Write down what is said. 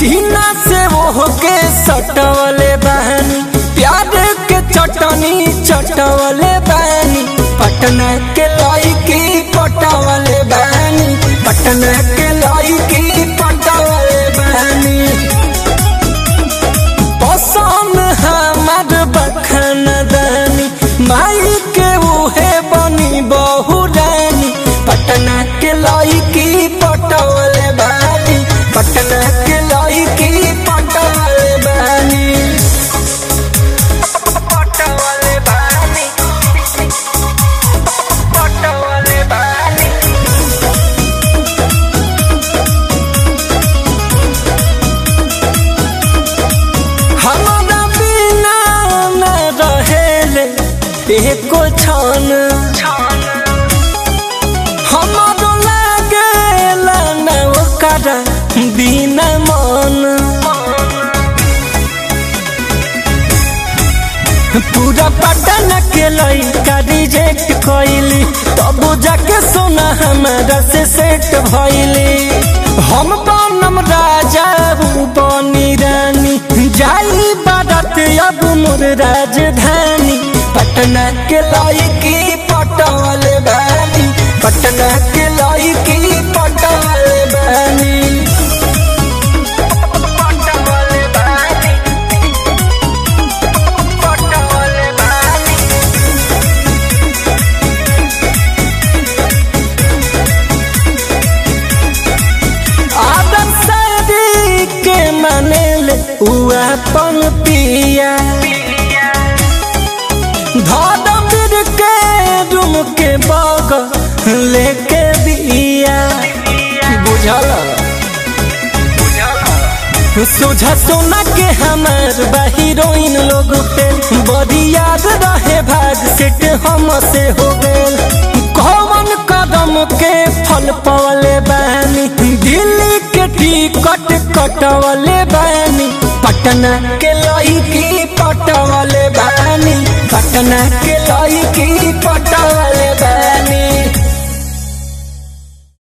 सीना से वो के सटवले बहनी, प्यार के चटनी चटवले बहनी, पटना के लईकी पटवले बहनी, पटना के लईकी पटवले बहनी। पसंद हमार बखन दानी, माई के उहे बनी बहु रानी, पटना के लईकी पटवले बहनी, पटना के लईकी पटवले बहनी, पटवले बहनी, पटवले बहनी। हमारा बिना न रहेले एको छान, हमारो लागेला न ओकरा बिना मन। पूरा पटना के लइका रिजेक्ट कइली, तब जाके सोना हमारा से सेट भइली। हम बनम राजा उ बनी रानी, जाई बारात अब मोर राजधानी, पटना के लईकी पटवले बहनी, पटना के लईकी पटवले बहनी, पटवले बहनी, पटवले बहनी। आदम शादी के मानेले उ अपन पिया, धर्मवीर के रूम के बग लेके बिया, बुझल सोझा सोना के हमार बा हीरोइन लोग पे, बड़ी याद रहे भाग सेट हम से हो गेल। कौन कदम के फल पवले बहनी, दिल्ली के टिकट कटवले बहनी, पटना के लईकी पटवले बहनी, पटना के लईकी पटवले